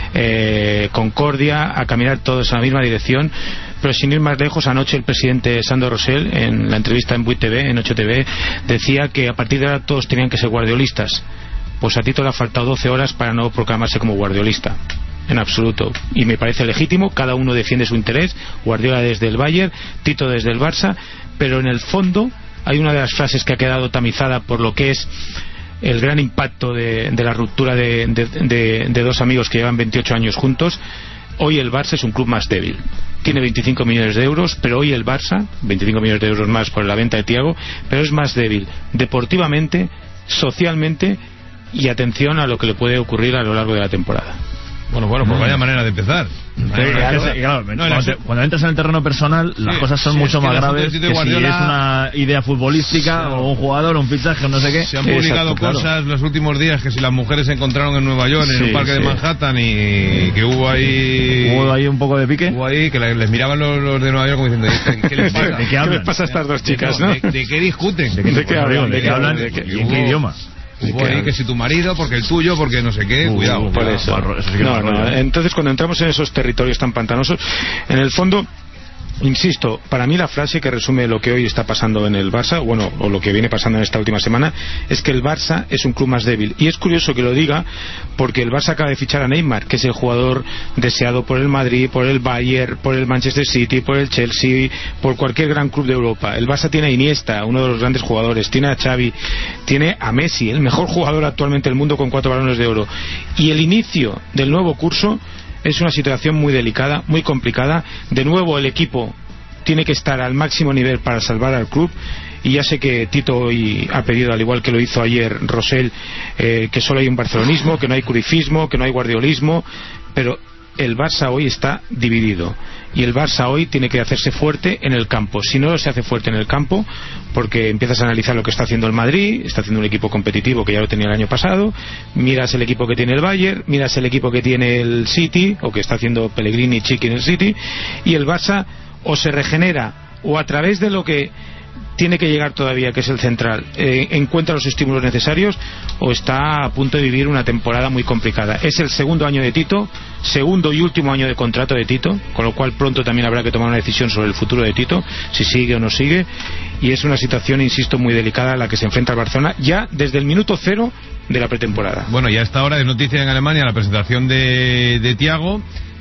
eh, concordia, a caminar todos en la misma dirección, pero sin ir más lejos, anoche el presidente Sandro Rosell, en la entrevista en Buit T V, en ocho T V, decía que a partir de ahora todos tenían que ser guardiolistas. Pues a Tito le ha faltado doce horas para no proclamarse como guardiolista. En absoluto, y me parece legítimo, cada uno defiende su interés, Guardiola desde el Bayern, Tito desde el Barça, pero en el fondo hay una de las frases que ha quedado tamizada por lo que es el gran impacto de, de la ruptura de, de, de, de dos amigos que llevan veintiocho años juntos. Hoy el Barça es un club más débil, tiene veinticinco millones de euros, pero hoy el Barça, veinticinco millones de euros más por la venta de Thiago, pero es más débil deportivamente, socialmente, y atención a lo que le puede ocurrir a lo largo de la temporada. Bueno, bueno, pues vaya manera de empezar. Sí, claro, claro, no, cuando, te, cuando entras en el terreno personal, las sí, cosas son sí, mucho es más graves que Guardiola, si es una idea futbolística sí, o un jugador o un fichaje o no sé qué. Se han publicado Exacto, cosas claro. los últimos días que si las mujeres se encontraron en Nueva York, sí, en un parque sí. de Manhattan, y que hubo ahí... ¿Hubo ahí un poco de pique? Hubo ahí que les miraban los, los de Nueva York como diciendo, ¿qué les pasa? ¿De qué, ¿Qué les pasa a estas dos chicas, no? ¿De, de qué discuten? ¿De qué, ¿De qué hablan? ¿De qué hablan? ¿De qué, ¿En qué idioma? Hubo ahí que si tu marido, porque el tuyo, porque no sé qué, uh, cuidado. Por cuidado. Eso. eso sí que no, no, no. Entonces, cuando entramos en esos territorios tan pantanosos, en el fondo, insisto, para mí la frase que resume lo que hoy está pasando en el Barça, bueno, o lo que viene pasando en esta última semana, es que el Barça es un club más débil. Y es curioso que lo diga, porque el Barça acaba de fichar a Neymar, que es el jugador deseado por el Madrid, por el Bayern, por el Manchester City, por el Chelsea, por cualquier gran club de Europa. El Barça tiene a Iniesta, uno de los grandes jugadores, tiene a Xavi, tiene a Messi, el mejor jugador actualmente del mundo con cuatro balones de oro. Y el inicio del nuevo curso es una situación muy delicada, muy complicada. De nuevo el equipo tiene que estar al máximo nivel para salvar al club, y ya sé que Tito hoy ha pedido, al igual que lo hizo ayer Rosell, eh, que solo hay un barcelonismo, que no hay curifismo, que no hay guardiolismo, pero el Barça hoy está dividido, y el Barça hoy tiene que hacerse fuerte en el campo. Si no se hace fuerte en el campo, porque empiezas a analizar lo que está haciendo el Madrid, está haciendo un equipo competitivo que ya lo tenía el año pasado, miras el equipo que tiene el Bayern, miras el equipo que tiene el City, o que está haciendo Pellegrini y Chiqui en el City, y el Barça o se regenera, o a través de lo que tiene que llegar todavía, que es el central, eh, encuentra los estímulos necesarios, o está a punto de vivir una temporada muy complicada. Es el segundo año de Tito, segundo y último año de contrato de Tito, con lo cual pronto también habrá que tomar una decisión sobre el futuro de Tito, si sigue o no sigue, y es una situación, insisto, muy delicada a la que se enfrenta el Barcelona ya desde el minuto cero de la pretemporada. Bueno, ya a esta hora de noticia en Alemania la presentación de, de Thiago,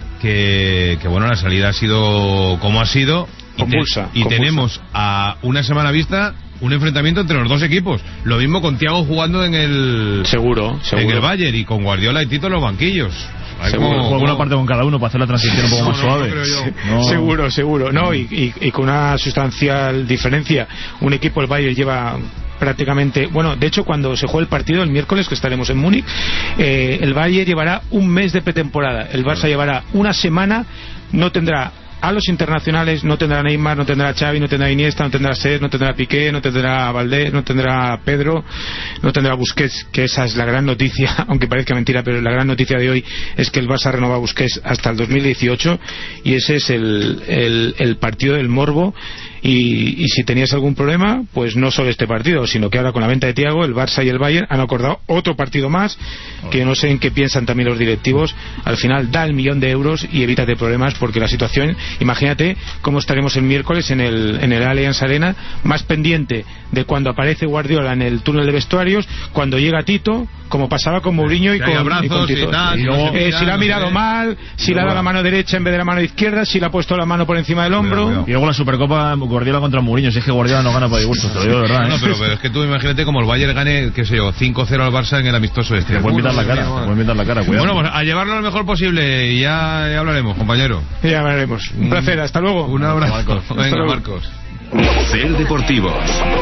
que, que bueno, la salida ha sido como ha sido, y, compulsa, te, y compulsa. tenemos a una semana vista un enfrentamiento entre los dos equipos. Lo mismo con Thiago jugando en el seguro, seguro. en el Bayern, y con Guardiola y Tito en los banquillos. Seguro, como, como una parte con cada uno para hacer la transición un poco más no, suave. No, no. Seguro, seguro. No, y, y, y con una sustancial diferencia. Un equipo, el Bayern, lleva prácticamente, bueno, de hecho cuando se juegue el partido el miércoles, que estaremos en Múnich, eh, el Bayern llevará un mes de pretemporada, el Barça llevará una semana, no tendrá a los internacionales, no tendrá Neymar, no tendrá Xavi, no tendrá Iniesta, no tendrá Seth, no tendrá Piqué, no tendrá Valdés, no tendrá Pedro, no tendrá Busquets, que esa es la gran noticia, aunque parezca mentira, pero la gran noticia de hoy es que el Barça renova a Busquets hasta el dos mil dieciocho, y ese es el, el, el partido del morbo. Y, y si tenías algún problema, pues no solo este partido, sino que ahora con la venta de Thiago, el Barça y el Bayern han acordado otro partido más, que no sé en qué piensan también los directivos. Al final da el millón de euros y evítate problemas, porque la situación, imagínate cómo estaremos el miércoles en el, en el Allianz Arena, más pendiente de cuando aparece Guardiola en el túnel de vestuarios, cuando llega Tito, como pasaba con Mourinho y con, y con Tito. Y tal, y luego, eh, si la ha mirado no mal, si le ha dado la mano derecha en vez de la mano izquierda, si le ha puesto la mano por encima del hombro. Cuidado, cuidado. Y luego la Supercopa Guardiola contra Mourinho. Si es que Guardiola no gana por disgusto, te lo digo de verdad. ¿eh? No, pero, pero es que tú imagínate como el Bayern gane, qué sé yo, cinco cero al Barça en el amistoso este. Te pueden pintar la cara, te pueden pintar la cara, cuidado. Bueno, pues a llevarlo lo mejor posible, y ya, ya hablaremos, compañero. Ya hablaremos. Un placer, hasta luego. Un abrazo. Marcos. Venga, hasta luego. Marcos. Ser Deportivos.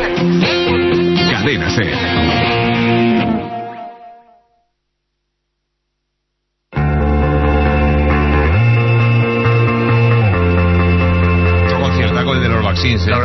Cadena Ser.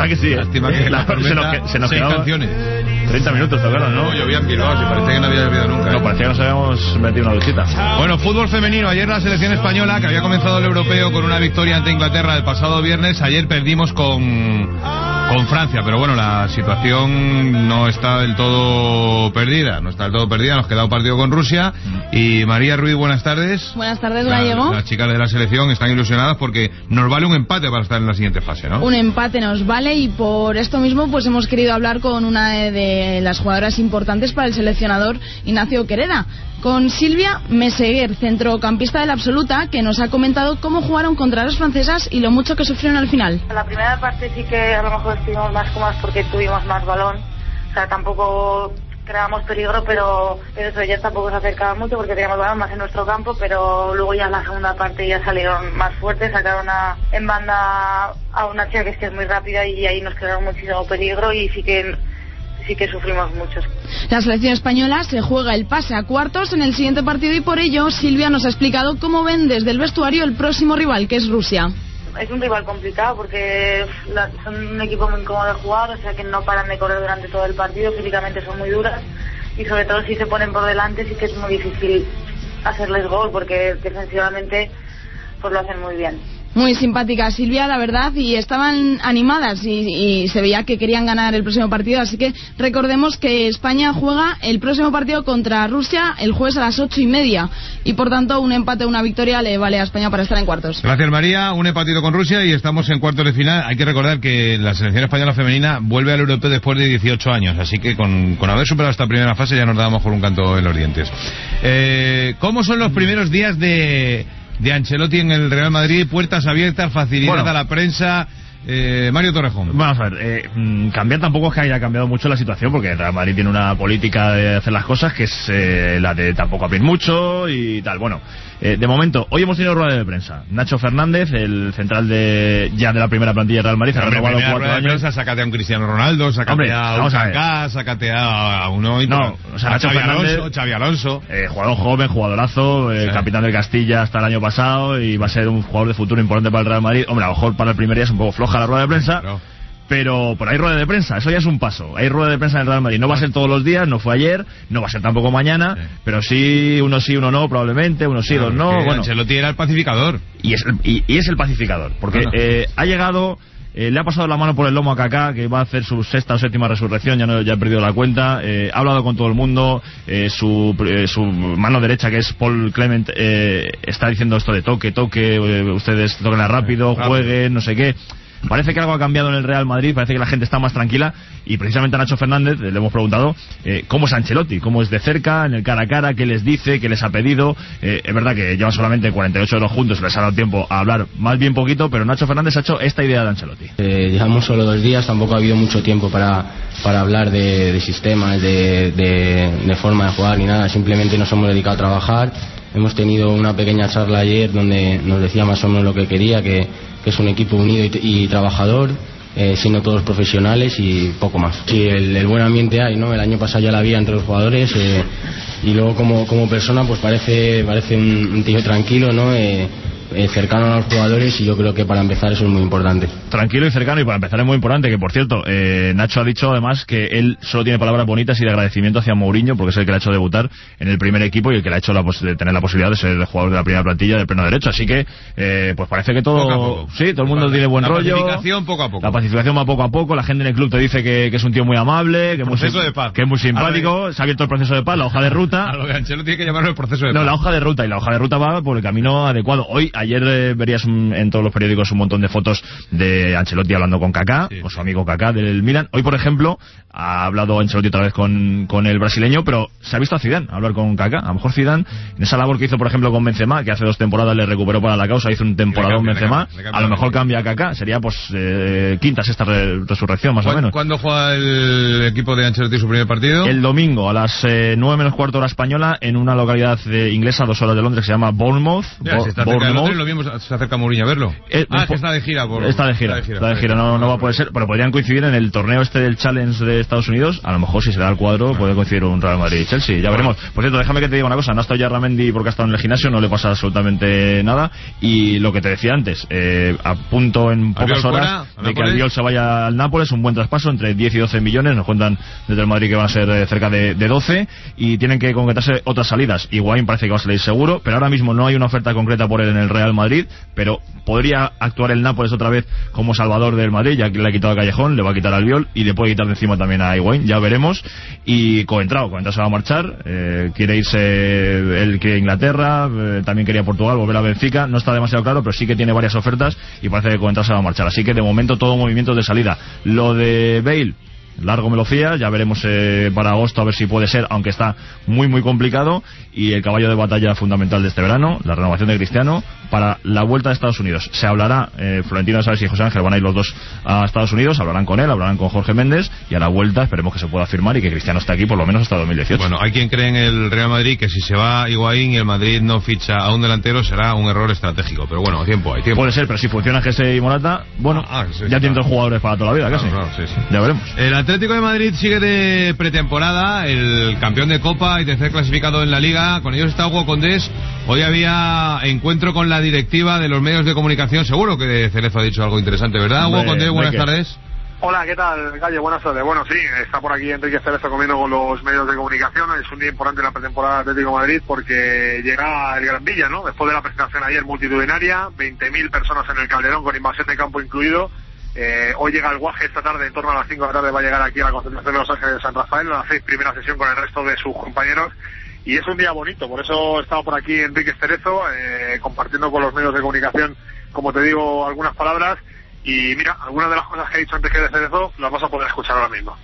verdad que sí. ¿eh? Lástima que la, la se nos, se nos seis quedaba canciones. treinta minutos, claro, ¿no? No, llovía en Bilbao, si parecía que no había llovido nunca. No, ¿eh? parecía que nos habíamos metido una duchita. Bueno, fútbol femenino. Ayer la selección española, que había comenzado el europeo con una victoria ante Inglaterra el pasado viernes, ayer perdimos con, con Francia. Pero bueno, la situación no está del todo perdida. No está del todo perdida. Nos queda un partido con Rusia. Y María Ruiz, buenas tardes. Buenas tardes, La, Gallego. las chicas de la selección están ilusionadas porque nos vale un empate para estar en la siguiente fase, ¿no? Un empate nos vale y por esto mismo pues hemos querido hablar con una de las jugadoras importantes para el seleccionador Ignacio Quereda, con Silvia Meseguer, centrocampista del Absoluta, que nos ha comentado cómo jugaron contra las francesas y lo mucho que sufrieron al final. La primera parte sí que a lo mejor estuvimos más cómodas porque tuvimos más balón, o sea, tampoco creábamos peligro, pero, pero eso, ellas tampoco se acercaban mucho porque teníamos balón más en nuestro campo, pero luego ya en la segunda parte ya salieron más fuertes, sacaron a, en banda a una chica que es, que es muy rápida y ahí nos crearon muchísimo peligro y sí que sí que sufrimos mucho. La selección española se juega el pase a cuartos en el siguiente partido y por ello Silvia nos ha explicado cómo ven desde el vestuario el próximo rival, que es Rusia. Es un rival complicado porque la, son un equipo muy incómodo de jugar, o sea que no paran de correr durante todo el partido, físicamente son muy duras y sobre todo si se ponen por delante sí que es muy difícil hacerles gol porque defensivamente pues lo hacen muy bien. Muy simpática Silvia, la verdad, y estaban animadas y, y se veía que querían ganar el próximo partido, así que recordemos que España juega el próximo partido contra Rusia el jueves a las ocho y media y por tanto un empate o una victoria le vale a España para estar en cuartos. Gracias María, un empatito con Rusia y estamos en cuartos de final. Hay que recordar que la selección española femenina vuelve al europeo después de dieciocho años, así que con, con haber superado esta primera fase ya nos dábamos por un canto en los dientes. Eh, ¿Cómo son los primeros días de... de Ancelotti en el Real Madrid? Puertas abiertas, facilidad bueno. a la prensa. Eh, Mario Torrejón. Vamos a ver, eh, mmm, cambiar tampoco es que haya cambiado mucho la situación, porque el Real Madrid tiene una política de hacer las cosas que es eh, la de tampoco abrir mucho y tal. Bueno, eh, de momento, hoy hemos tenido rueda de prensa. Nacho Fernández, el central de ya de la primera plantilla de Real Madrid, ha renovado cuatro años. Prensa, sácate a un Cristiano Ronaldo, sácate Hombre, a un Kaká, sácate a uno y no, o sea, Nacho Xavi Fernández, Alonso, Xavi Alonso. Eh, jugador joven, jugadorazo, eh, sí. capitán del Castilla hasta el año pasado y va a ser un jugador de futuro importante para el Real Madrid. Hombre, a lo mejor para el primer día es un poco floja la rueda de prensa. Claro. Pero por ahí rueda de prensa, eso ya es un paso. Hay rueda de prensa en el Real Madrid. No va a ser todos los días, no fue ayer, no va a ser tampoco mañana, sí. pero sí, uno sí, uno no, probablemente, uno sí, claro, dos no. Bueno, Ancelotti era el pacificador. Y es el, y, y es el pacificador, porque bueno. eh, ha llegado, eh, le ha pasado la mano por el lomo a Kaká, que va a hacer su sexta o séptima resurrección, ya no ya ha perdido la cuenta. Eh, ha hablado con todo el mundo, eh, su, eh, su mano derecha, que es Paul Clement, eh, está diciendo esto de toque, toque, eh, ustedes toquen rápido, rápido, jueguen, no sé qué. Parece que algo ha cambiado en el Real Madrid, parece que la gente está más tranquila y precisamente a Nacho Fernández le hemos preguntado eh, cómo es Ancelotti, cómo es de cerca, en el cara a cara, qué les dice, qué les ha pedido. Eh, es verdad que llevan solamente cuarenta y ocho horas juntos, les ha dado tiempo a hablar más bien poquito, pero Nacho Fernández ha hecho esta idea de Ancelotti. Eh, llevamos solo dos días, tampoco ha habido mucho tiempo para, para hablar de, de sistemas, de, de, de forma de jugar ni nada, simplemente nos hemos dedicado a trabajar. Hemos tenido una pequeña charla ayer donde nos decía más o menos lo que quería, que, que es un equipo unido y, y trabajador, eh, siendo todos profesionales y poco más. Sí, el, el buen ambiente hay, ¿no? El año pasado ya la había entre los jugadores eh, y luego como, como persona pues parece, parece un, un tío tranquilo, ¿no? Eh, Eh, cercano a los jugadores y yo creo que para empezar eso es muy importante. Tranquilo y cercano y para empezar es muy importante, que por cierto eh, Nacho ha dicho además que él solo tiene palabras bonitas y de agradecimiento hacia Mourinho porque es el que le ha hecho debutar en el primer equipo y el que le ha hecho la pos- de tener la posibilidad de ser el jugador de la primera plantilla del pleno derecho, así que eh, pues parece que todo poco a poco. sí, todo el mundo tiene buen la rollo. La pacificación poco a poco. La pacificación va poco a poco, la gente en el club te dice que, que es un tío muy amable, que, es muy, de paz. que es muy simpático, se ha abierto el proceso de paz, la hoja de ruta. A lo que Ancelotti tiene que llamarlo el proceso de no, paz. No, la hoja de ruta y la hoja de ruta va por el camino adecuado. Hoy, ayer eh, verías un, en todos los periódicos un montón de fotos de Ancelotti hablando con Kaká, sí, con su amigo Kaká del Milan. Hoy, por ejemplo, ha hablado Ancelotti otra vez con, con el brasileño, pero se ha visto a Zidane hablar con Kaká. A lo mejor Zidane, en esa labor que hizo, por ejemplo, con Benzema, que hace dos temporadas le recuperó para la causa, hizo un temporadón Benzema, le cambia, le cambia, a lo mejor cambia a Kaká. Sería, pues, eh, quinta, sexta re- resurrección, más o menos. ¿Cuándo juega el equipo de Ancelotti su primer partido? El domingo, a las eh, nueve menos cuarto hora española, en una localidad eh, inglesa, dos horas de Londres, que se llama Bournemouth. Ya, Bo- si está Bournemouth. Madrid lo mismo se acerca Mourinho a verlo. Eh, ah, que está de gira. Por... Está de gira, está de gira, está de gira no, no va a poder ser, pero podrían coincidir en el torneo este del Challenge de Estados Unidos. A lo mejor si se da el cuadro puede coincidir un Real Madrid y Chelsea, ya veremos. Por cierto, déjame que te diga una cosa, no ha estado ya Ramendi porque ha estado en el gimnasio, no le pasa absolutamente nada, y lo que te decía antes, eh, a punto en pocas horas fuera, de que Albiol se vaya al Nápoles, un buen traspaso entre diez y doce millones, nos cuentan desde el Madrid que van a ser eh, cerca de, de doce, y tienen que concretarse otras salidas. Higuaín parece que va a salir seguro, pero ahora mismo no hay una oferta concreta por él en el Real Madrid, pero podría actuar el Nápoles otra vez como salvador del Madrid, ya que le ha quitado a Callejón, le va a quitar a Albiol y le puede quitar de encima también a Higuaín, ya veremos. Y Coentrao, Coentrao se va a marchar, eh, quiere irse, él quiere Inglaterra, eh, también quería Portugal, volver a Benfica, no está demasiado claro, pero sí que tiene varias ofertas y parece que Coentrao se va a marchar, así que de momento todo movimiento de salida. Lo de Bale, largo me lo fía, ya veremos eh, para agosto a ver si puede ser, aunque está muy muy complicado. Y el caballo de batalla fundamental de este verano, la renovación de Cristiano para la vuelta de Estados Unidos. Se hablará, eh, Florentino Sáenz y José Ángel van a ir los dos a Estados Unidos, hablarán con él, hablarán con Jorge Méndez, y a la vuelta esperemos que se pueda firmar y que Cristiano esté aquí por lo menos hasta dos mil dieciocho. Bueno, hay quien cree en el Real Madrid que si se va Higuaín y el Madrid no ficha a un delantero será un error estratégico, pero bueno, tiempo hay tiempo. Puede ser, pero si funciona Jesse y Morata, bueno, ah, sí, ya sí, tiene dos jugadores para toda la vida, casi. Claro, claro, sí, sí. Ya veremos. El Atlético de Madrid sigue de pretemporada, el campeón de Copa y tercer clasificado en la Liga. Con ellos está Hugo Condés. Hoy había encuentro con la directiva de los medios de comunicación. Seguro que Cerezo ha dicho algo interesante, ¿verdad? Hugo Condés, buenas tardes. Hola, ¿qué tal, Gallo? Buenas tardes. Bueno, sí, está por aquí Enrique Cerezo comiendo con los medios de comunicación. Es un día importante en la pretemporada de Atlético de Madrid porque llega el Gran Villa, ¿no? Después de la presentación ayer multitudinaria, veinte mil personas en el Calderón con invasión de campo incluido. Eh, hoy llega el Guaje esta tarde, en torno a las cinco de la tarde va a llegar aquí a la concentración de Los Ángeles de San Rafael, a las seis, primera sesión con el resto de sus compañeros, y es un día bonito, por eso he estado por aquí Enrique Cerezo, eh, compartiendo con los medios de comunicación, como te digo, algunas palabras, y mira, algunas de las cosas que ha dicho Enrique Cerezo las vas a poder escuchar ahora mismo.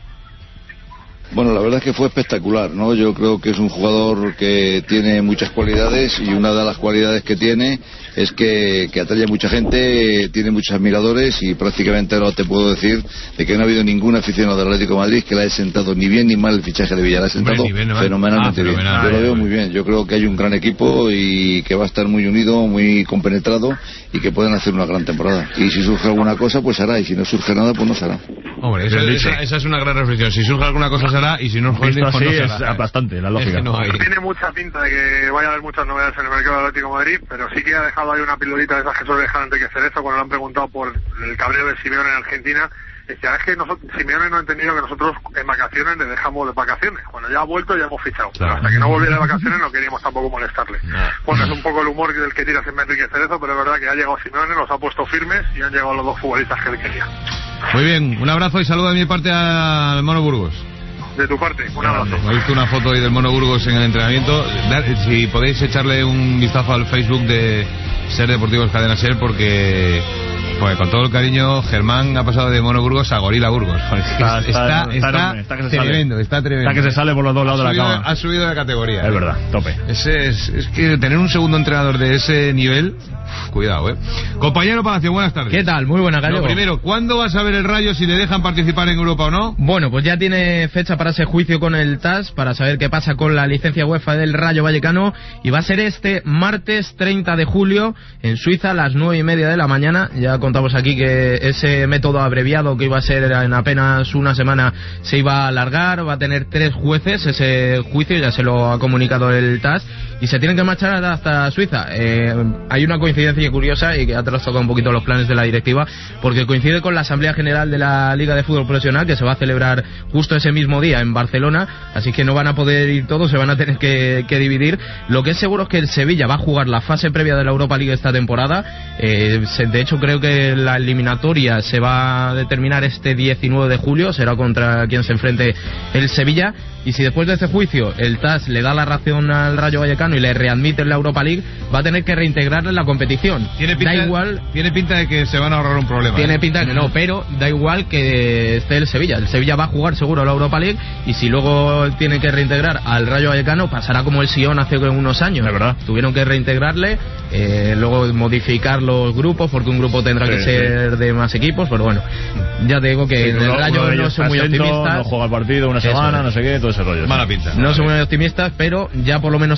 Bueno, la verdad es que fue espectacular, ¿no? Yo creo que es un jugador que tiene muchas cualidades, y una de las cualidades que tiene es que, que atrae a mucha gente, tiene muchos admiradores, y prácticamente no te puedo decir de que no ha habido ningún aficionado del Atlético de Madrid que le haya sentado ni bien ni mal el fichaje de Villar. Le ha sentado bien, fenomenalmente ah, bien. Yo lo veo muy bien. Yo creo que hay un gran equipo y que va a estar muy unido, muy compenetrado, y que pueden hacer una gran temporada. Y si surge alguna cosa, pues hará, y si no surge nada, pues no se hará. Hombre, esa, esa, esa es una gran reflexión. Si surge alguna cosa será, y si no surge pues no será. Es aplastante la lógica. Es que no hay. Tiene mucha pinta de que vaya a haber muchas novedades en el mercado del Atlético de Madrid, pero sí que ha dejado ahí una pildorita de esas que suele dejar Enrique Cerezo cuando le han preguntado por el cabreo de Simeone en Argentina. Decía, es que nosotros, Simeone no ha entendido que nosotros en vacaciones le dejamos de vacaciones. Cuando ya ha vuelto ya hemos fichado. Claro. Pero hasta que no volviera de vacaciones no queríamos tampoco molestarle. No. Bueno, es un poco el humor del que tira siempre Enrique Cerezo, pero es verdad que ha llegado Simeone, los ha puesto firmes y han llegado los dos futbolistas que él quería. Muy bien, un abrazo y saludo de mi parte al Mono Burgos. De tu parte, un abrazo. He visto una foto hoy del Mono Burgos en el entrenamiento. Si podéis echarle un vistazo al Facebook de Ser Deportivos Cadena Ser, porque pues, con todo el cariño, Germán ha pasado de Mono Burgos a Gorila Burgos. Está, está, está, está, está, está tremendo, está tremendo. Está que se sale por los dos lados de la cama. Ha subido de categoría. Es ¿eh? verdad, tope. Ese es, es que tener un segundo entrenador de ese nivel, uf, cuidado, eh. Compañero Palacio, buenas tardes. ¿Qué tal? Muy buena, Gallego. Lo primero, ¿cuándo vas a ver el Rayo, si le dejan participar en Europa o no? Bueno, pues ya tiene fecha para ese juicio con el T A S, para saber qué pasa con la licencia UEFA del Rayo Vallecano, y va a ser este martes treinta de julio en Suiza a las nueve y media de la mañana. Ya contamos aquí que ese método abreviado que iba a ser en apenas una semana se iba a alargar, va a tener tres jueces ese juicio, ya se lo ha comunicado el T A S, y se tienen que marchar hasta Suiza. Eh, hay una coincidencia curiosa y que ha trastocado un poquito los planes de la directiva, porque coincide con la Asamblea General de la Liga de Fútbol Profesional, que se va a celebrar justo ese mismo día en Barcelona, así que no van a poder ir todos, se van a tener que, que dividir. Lo que es seguro es que el Sevilla va a jugar la fase previa de la Europa League esta temporada. Eh, se, de hecho creo que la eliminatoria se va a determinar este diecinueve de julio, será contra quien se enfrente el Sevilla, y si después de ese juicio el T A S le da la razón al Rayo Vallecano y le readmite en la Europa League, va a tener que reintegrarle en la competición. Tiene pinta, da igual, tiene pinta de que se van a ahorrar un problema. Tiene ¿eh? pinta de que no, pero da igual que esté el Sevilla. El Sevilla va a jugar seguro la Europa League, y si luego tiene que reintegrar al Rayo Vallecano, pasará como el Sion hace unos años. De verdad. Tuvieron que reintegrarle, eh, luego modificar los grupos, porque un grupo tendrá sí, que ser sí. de más equipos, pero bueno, ya te digo que sí, el uno, Rayo uno no son muy optimistas. No juega el partido una semana, no sé qué, todo ese rollo. Mala pinta. No son muy optimistas, pero ya por lo menos hay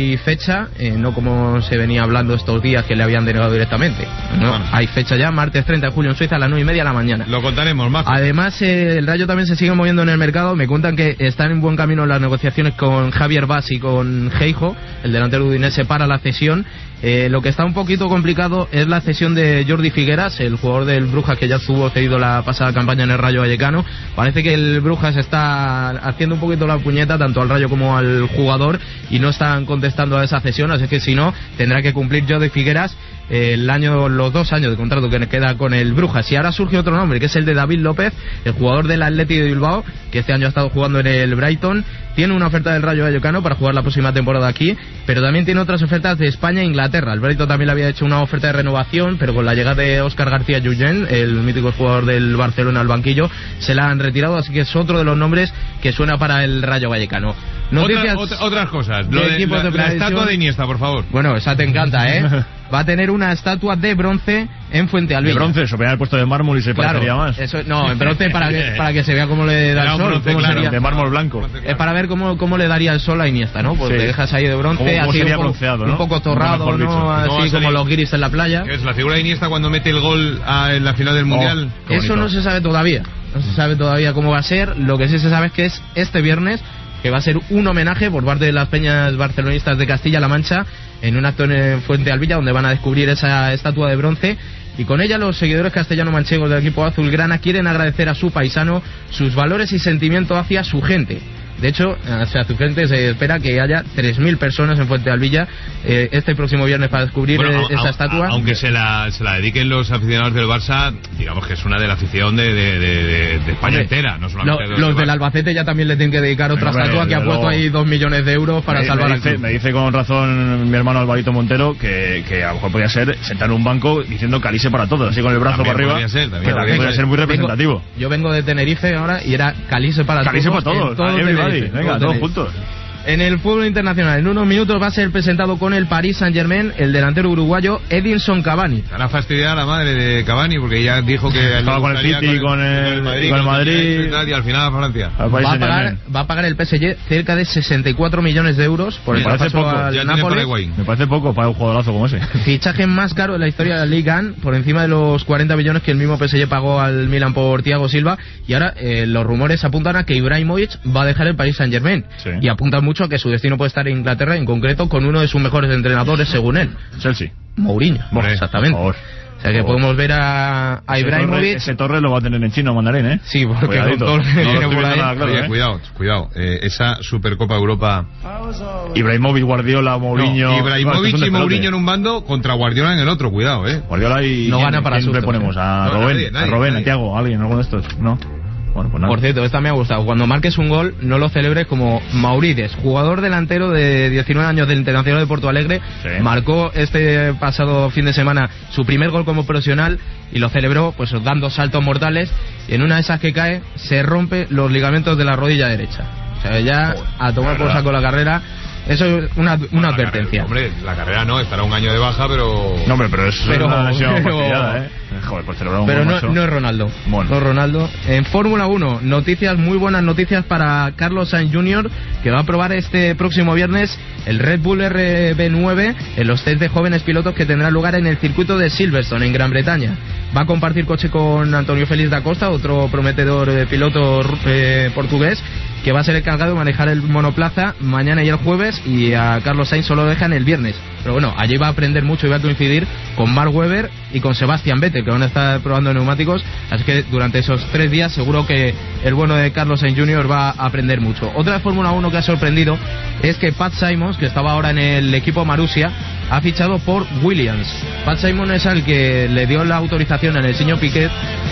hay fecha, eh, no como se venía hablando estos días que le habían denegado directamente. No, bueno. Hay fecha ya, martes treinta de julio en Suiza a las nueve y media de la mañana. Lo contaremos más. Además, eh, el Rayo también se sigue moviendo en el mercado. Me cuentan que están en buen camino las negociaciones con Javier Bas y con Geijo, el delantero udinese, para la cesión. Eh, lo que está un poquito complicado es la cesión de Jordi Figueras, el jugador del Brujas que ya estuvo cedido la pasada campaña en el Rayo Vallecano. Parece que el Brujas está haciendo un poquito la puñeta tanto al Rayo como al jugador y no están contestando a esa cesión, así que si no, tendrá que cumplir Jordi Figueras eh, el año, los dos años de contrato que queda con el Brujas. Y ahora surge otro nombre, que es el de David López, el jugador del Athletic de Bilbao, que este año ha estado jugando en el Brighton. Tiene una oferta del Rayo Vallecano para jugar la próxima temporada aquí, pero también tiene otras ofertas de España e Inglaterra. El Brighton también le había hecho una oferta de renovación, pero con la llegada de Óscar García Jullén, el mítico jugador del Barcelona al banquillo, se la han retirado, así que es otro de los nombres que suena para el Rayo Vallecano. Noticias otra, otra, otras cosas. Lo de, la, de la estatua de Iniesta, por favor. Bueno, esa te encanta, ¿eh? Va a tener una estatua de bronce en Fuentealbilla. De bronce, eso, el puesto de mármol y se claro, parecería más. Eso, no, en bronce para que, para que se vea cómo le da el sol. Bronce, claro, de mármol blanco. Es para ver cómo, cómo le daría el sol a Iniesta, ¿no? Pues sí. Te dejas ahí de bronce, ¿Cómo, cómo así sería un, poco, bronceado, ¿no? un poco torrado, ¿no? Así no como los guiris en la playa. Es la figura de Iniesta cuando mete el gol a, en la final del Mundial. Oh, eso no se sabe todavía. No se sabe todavía cómo va a ser. Lo que sí se sabe es que es este viernes, que va a ser un homenaje por parte de las peñas barcelonistas de Castilla-La Mancha en un acto en Fuentealbilla donde van a descubrir esa estatua de bronce, y con ella los seguidores castellano-manchegos del equipo azulgrana quieren agradecer a su paisano sus valores y sentimiento hacia su gente. De hecho, hacia su gente se espera que haya tres mil personas en Fuentealbilla eh, este próximo viernes para descubrir bueno, a, esa a, estatua. Aunque se la, se la dediquen los aficionados del Barça, digamos que es una de la afición de, de, de, de España Hombre, entera, no solamente lo, de los del del Albacete ya también le tienen que dedicar otra Hombre, estatua que ha puesto ahí dos millones de euros para me, salvar me al dice, club. Me dice con razón mi hermano Alvarito Montero que, que a lo mejor podría ser sentar en un banco diciendo Calice para todos, así con el brazo también para arriba. Podría ser, también pero podría, podría ser muy representativo. Vengo, yo vengo de Tenerife ahora y era Calice para Calice todos. Calice para todos, todo Tenerife, venga, todos juntos. En el fútbol internacional, en unos minutos va a ser presentado con el Paris Saint-Germain el delantero uruguayo Edinson Cavani. Estará fastidiada la madre de Cavani porque ya dijo que estaba con el City, con el, con el Madrid, con el Madrid y al final a Francia. Va a, pagar, va a pagar el P S G cerca de sesenta y cuatro millones de euros por el parece poco. al ya Nápoles. Me parece poco para un jugadorazo como ese. Fichaje más caro de la historia de la Liga, por encima de los cuarenta millones que el mismo P S G pagó al Milan por Thiago Silva, y ahora eh, los rumores apuntan a que Ibrahimovic va a dejar el Paris Saint-Germain, sí. Y apuntan mucho a que su destino puede estar en Inglaterra, en concreto con uno de sus mejores entrenadores según él, Chelsea, Mourinho. Bueno, exactamente. O sea que podemos ver a, a Ibrahimovic. Ese Torre lo va a tener en chino mandarín, ¿eh? Sí, porque con todo lo que no viene por ahí. Claro, Oye, ¿eh? Cuidado, cuidado. Eh, esa Supercopa Europa. Ibrahimovic, Guardiola, Mourinho. No, Ibrahimovic no, y Mourinho en un bando contra Guardiola en el otro, cuidado, ¿eh? Guardiola y. No gana para quién le ponemos? A no, Robén, nadie, nadie, a Robén, nadie. a Thiago, a alguien, alguno de estos, ¿no? Bueno, pues nada. Por cierto, esta me ha gustado. Cuando marques un gol, no lo celebres como Maurides, jugador delantero de diecinueve años del Internacional de Porto Alegre. Sí. Marcó este pasado fin de semana su primer gol como profesional y lo celebró pues dando saltos mortales. Y en una de esas que cae, se rompe los ligamentos de la rodilla derecha. O sea, ya a tomar por saco la carrera. Eso es una, una no, advertencia. La carrera, hombre, la carrera no, estará un año de baja, pero... No, hombre, pero es pero, una lesión pero, ¿eh? Joder, pues celebrar un Pero no, no es Ronaldo. Bueno. No es Ronaldo. En Fórmula uno, noticias, muy buenas noticias para Carlos Sainz junior, que va a probar este próximo viernes el Red Bull R B nueve en los test de jóvenes pilotos que tendrán lugar en el circuito de Silverstone, en Gran Bretaña. Va a compartir coche con Antonio Félix da Costa, otro prometedor eh, piloto eh, portugués, que va a ser el encargado de manejar el monoplaza mañana y el jueves, y a Carlos Sainz solo lo dejan el viernes. Pero bueno, allí va a aprender mucho y va a coincidir con Mark Webber y con Sebastian Vettel, que van a estar probando neumáticos, así que durante esos tres días seguro que el bueno de Carlos Sainz junior va a aprender mucho. Otra de Fórmula uno que ha sorprendido es que Pat Simons, que estaba ahora en el equipo Marussia, ha fichado por Williams. Pat Simons es el que le dio la autorización al señor Piquet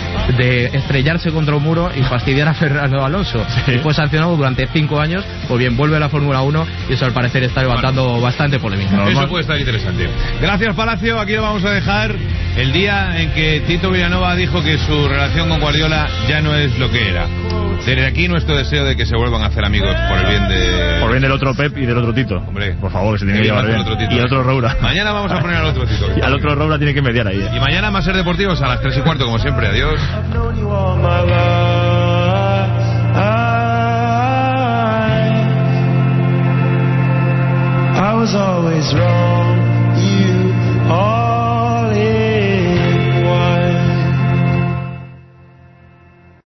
de estrellarse contra un muro y fastidiar a Fernando Alonso. Sí. Y fue sancionado durante cinco años. Pues bien, vuelve a la Fórmula uno y eso al parecer está levantando bueno, bastante polémica. Normal. Eso puede estar interesante. Gracias, Palacio. Aquí lo vamos a dejar el día en que Tito Vilanova dijo que su relación con Guardiola ya no es lo que era. Desde aquí nuestro deseo de que se vuelvan a hacer amigos por el bien de... Por el bien del otro Pep y del otro Tito. Hombre, por favor, que se tiene que llevar bien. Otro Tito, y el otro Roura. Mañana vamos a poner al otro Tito. Y al otro Roura tiene que mediar ahí. ¿eh? Y mañana más ser deportivos a las tres y cuarto, como siempre. Adiós. I was always wrong. You are